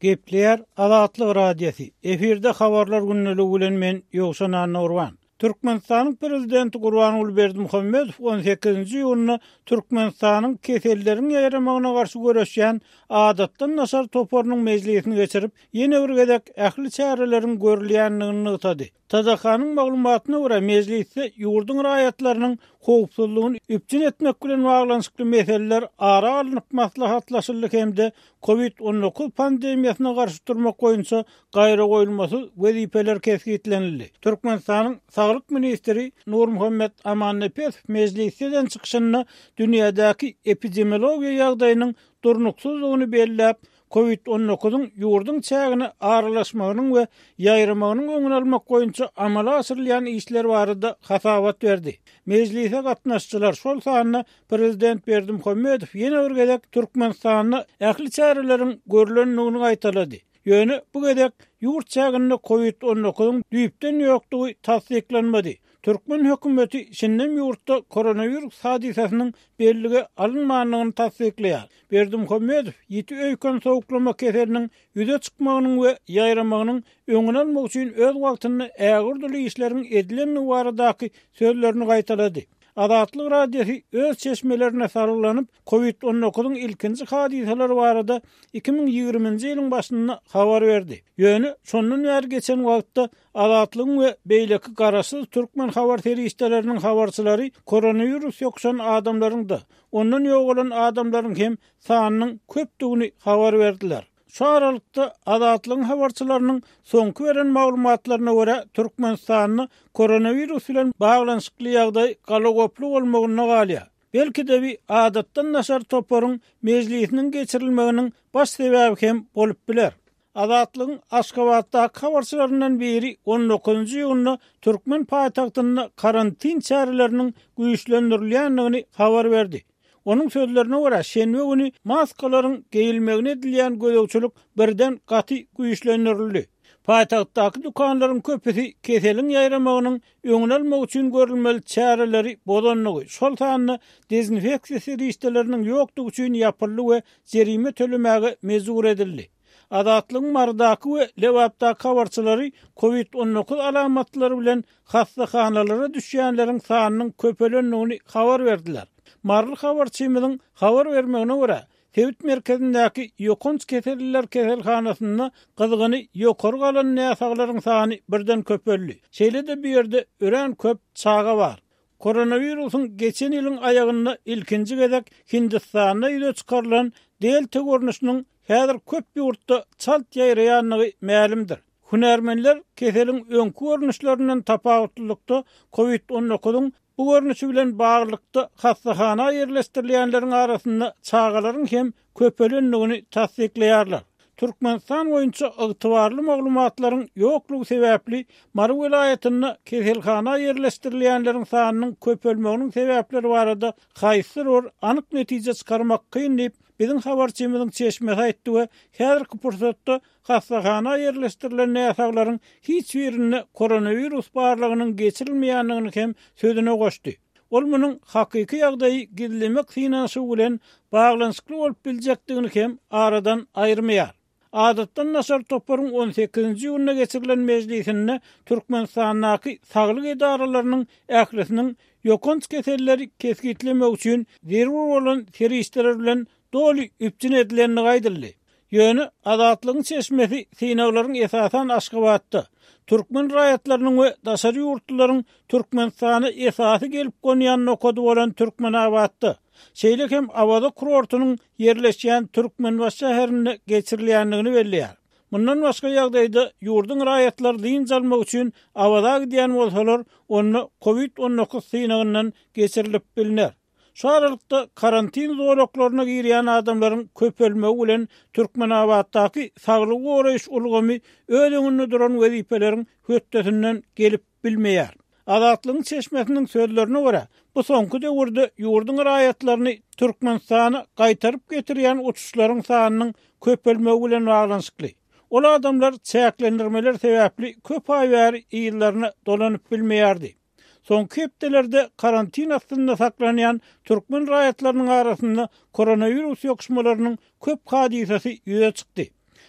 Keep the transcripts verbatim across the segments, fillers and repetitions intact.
Gepleyer Azatlyk radiosi. Eferde habarlar günneligi bilen men Ýogşan Nurwan. Türkmenistanyň prezidenti Gurbanuly Berdimuhammedow on sekizinji ýylyny Türkmenistanyň keselleriniň ýaýramagyna garşy göreşýän adatdan nasar toporunyň mejlisini geçirip, ýene bir gedek ähli çäreleriň görülýänligini ýytady. Tadakanyň maglumatyna görä mejlisde ýurdun raýatlarynyň howpsuzlygyny üpçün etmek bilen baglanşykly meseleler ara alınıp maslahatlaşyldy hemde covid on dokuz pandemiýasyna garşy durmak boýunça gaýra goýulmasy wezipeler kesgitlenildi. Türkmenistanyň Saglyk ministri Nurmuhammed Amannepesow mejlisden çykyşyny dünýädäki epidemiologiýa ýagdaýynyň durnuksuzlygyny belläp, covid on dokuzyň ýurdun çägini aralaşmagynyň we ýaýramagynyň öňüni almak boýunça amala asyrylýan işler barada hasawat berdi. Mejlise gatnaşçylar şol sanyny prezident Berdimuhammedow ýene bir gedek Türkmenistanyň ähli çäreleriň görülenligini gaýtalady. Ýöne bu gedek ýurt çägini covid on dokuzyň düýpden ýokdugy tasdiklenmedi. Türkmen hökümeti şinnem ýurtda koronavirus hadisasynyň bellige alınmagyny tasdikleýär. Berdimuhammedow ýeti öýken sowuklama keseliniň ýüze çykmagynyň we ýaýramagynyň öňüni almak üçin öz wagtyny ägirli işleriň edilenligi baradaky sözlerini gaýtalady. Azatlyk radiosi öz çeşmelerine sarylanyp covid on dokuzyň ilkinji hadisalary barada iki ming ýygrimiňji ýylyň başynda habar berdi. Ýöne şondan bäri geçen wagtda Azatlyk we beýleki garaşsyz türkmen habar terişleriniň habarçylary koronavirus ýokşan adamlaryň da ondan ýok bolan adamlaryň hem sanynyň köpdigini habar berdiler. Şu aralykda Azatlyk habarçylarynyň soňky beren maglumatlaryna görä Türkmenistanyň koronavirus bilen baglanşykly ýagdaý galagoply bolmagyna galýar. Belki de bir adatdan nasar toporuň mejlisiniň geçirilmeginiň baş sebäbi hem bolup biler. Azatlygyň Aşgabatda habarçylaryndan biri on dokuzunji ýylyny Türkmen paýtagtyna karantin çäreleriniň güýçlendirilýänligini habar berdi. Onun sözlerine göre şenbe günü maskalaryň geyilmegine edilýän gözegçilik birden gaty güýçlendirildi. Paýtagtdaky dukanlaryň köpüsi keseliň ýaýramagynyň öňüni almak üçin görülmeli çäreleri bolanlygy, şol sanyny dezinfeksiýa serişdeleriniň ýokdugy üçin ýapyldy we jerime tölemäge mezur edildi. Azatlygyň Mardaky we Lewapdaky habarçylary covid on dokuz alamatlary bilen hastahanalara düşýänleriň sanynyň köpelenligini habar berdiler. Marly habarçymyzyň habar bermegine görä, Tewit merkezindäki ýokunç keselliler keselhanasyna gyzygyny ýokary galan näsaglaryň sany birden köpeldi. Şeýle de bir ýerde ören köp çaga bar. Koronavirusyň geçen ýylyň aýagyna ilkinji gezek Hindistanda ýüze çykarylan delta görnüşiniň häzir köp ýurtda çalt ýaýraýanlygy ma'lumdyr. Hunärmenler keseliň öňkü görnüşlerinden tapawutlykda covid on dokuzyň bu görnüşi bilen baglykda hastahana ýerleşdirilýänleriň arasynda çagalaryň hem köpelenligini tasdikleýärler. Türkmenistan boýunça ygtybarly maglumatlaryň ýoklugy sebäpli Mary welaýatyna keselhana ýerleşdirilýänleriň sanynyň köpelmeginiň sebäpleri barada haýsy bir anyk netije çykarmak kyn diýip bizim habarçymyzyň çeşmesi aýtdy we häzirki pursatda hastahana ýerleşdirilen näsaglaryň hiç birini koronavirus barlygynyň geçirilmeýänligini hem sözüne goşdy. Ol munyň hakyky ýagdaýy gizlemek finansy bilen baglanşykly bolup biljekdigini hem aradan aýyrmaýar. Adatdan nasar toporuň on sekizinji ýylyna geçirilen mejlisinde Türkmenistanyň saglyk edaralarynyň ählisiniň ýokunç keselleri kesgitlemek üçin zerur bolan serişdeler bilen doly üpçün edilenini gaýdyldy. Ýöne Azatlygyň çeşmesi synaglaryň esasan Aşgabatda Türkmen raýatlarynyň we daşary ýurtlaryň Türkmenistany esasy gelip gonýan nokady bolan Türkmenabatda şeýle hem awada kurortunyň ýerleşýän Türkmenbaş şäherine geçirilýänligini belläýär. Mundan başga ýagdaýda ýurdun raýatlary dyn almak üçin awada gidýän bolsalar, onu covid on dokuz synagyndan geçirilip bilinär. Şu aralykda karantin zolaklaryna girýän adamlaryň köpelmegi bilen Türkmenabatdaky saglyk goraýyş ulgamy öňünde duran wezipeleriň höttesinden gelip bilmeýär. Azatlygyň çeşmesiniň sözlerine görä, bu soňky döwürde ýurdun raýatlaryny Türkmenistana gaýtaryp getirýän uçuşlaryň sanynyň köpelmegi bilen baglanşykly. Ol adamlar çäklendirmeler sebäpli köp aýbary ýyllaryna dolanyp bilmeýärdi. Soňky hepdelerde karantin astynda saklanýan türkmen raýatlarynyň arasynda koronavirus ýokuşmalarynyň köp hadisasy ýüze çykdy.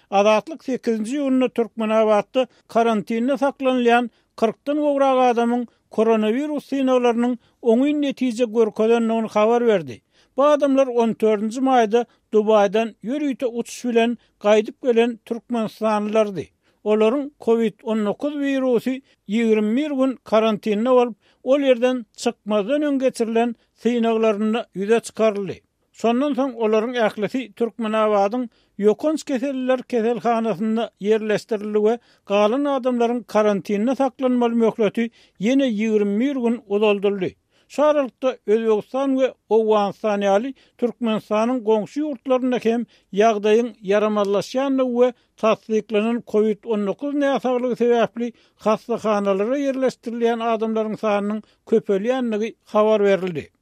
Azatlyk sekizinji ýylyny Türkmenabadda karantinde saklanýan kırkdan gowrak adamyň koronavirus synaglarynyň oňy netije görkezdenligini habar berdi. Bu adamlar on dördünji maýda Dubaydan ýürüýte uçuş bilen gaýdyp gelen Türkmenistanlylardy. Olaryň covid on dokuz wirusy ýygrimi bir gün karantinde bolup, ol ýerden çykmadan öň geçirilen synaglaryny ýüze çykaryldy. Sondan soň olaryň ählisi Türkmenabadyň ýokunç keseller keselhanasynda ýerleşdirildi we galan adamlaryň karantinde saklanmaly möhleti ýene ýygrimi bir gün uzaldyldy. Şaralykda Özbegistan we Owganistan ýaly Türkmenistanyň goňşy ýurtlarynda hem ýagdaýyň yaramazlaşýanlygy we tasdiklanan covid on dokuz näsaglygy sebäpli hastahanalara ýerleşdirilýän adamlaryň sanynyň köpelýänligi habar berildi.